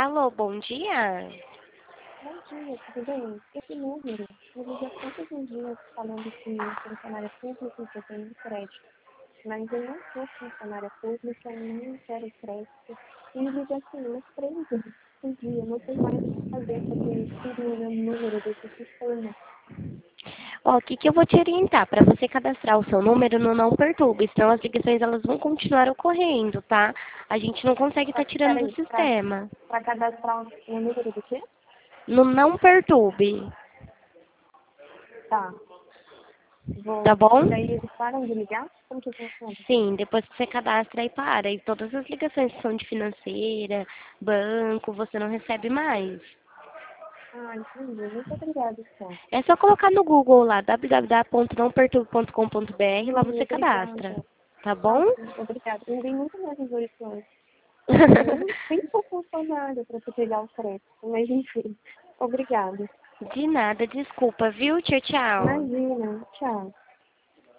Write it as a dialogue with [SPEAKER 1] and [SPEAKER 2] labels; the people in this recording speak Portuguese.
[SPEAKER 1] Alô, bom dia?
[SPEAKER 2] Bom dia, tudo bem? Esse número me liga todos os dias falando que funcionária pública eu tenho crédito, mas eu não sou funcionária pública, nem quero crédito. E me liga assim, umas 3 vezes por dia, eu não sei mais o que fazer para ter tudo no meu número desse sistema.
[SPEAKER 1] Ó, o que que eu vou te orientar? Para você cadastrar o seu número no Não Perturbe, senão as ligações elas vão continuar ocorrendo, tá? A gente não consegue estar tirando do
[SPEAKER 2] Peraí,
[SPEAKER 1] sistema.
[SPEAKER 2] para cadastrar o número do quê?
[SPEAKER 1] No Não Perturbe,
[SPEAKER 2] Tá,
[SPEAKER 1] tá
[SPEAKER 2] e
[SPEAKER 1] bom?
[SPEAKER 2] daí eles param de ligar? Como que funciona?
[SPEAKER 1] Sim, depois que você cadastra aí para. E todas as ligações que são de financeira, banco, você não recebe mais.
[SPEAKER 2] Ah, entendi. Muito obrigada, então.
[SPEAKER 1] É só colocar no Google lá, www.nãoperturbe.com.br, lá você cadastra.
[SPEAKER 2] Obrigada.
[SPEAKER 1] Tá
[SPEAKER 2] Ah,
[SPEAKER 1] bom?
[SPEAKER 2] sim, obrigada. Ninguém nunca me avisou isso antes. Porque nem sou funcionária para você pegar o crédito. Mas enfim, obrigada.
[SPEAKER 1] De nada, desculpa, viu? Tchau, tchau.
[SPEAKER 2] Imagina. Tchau.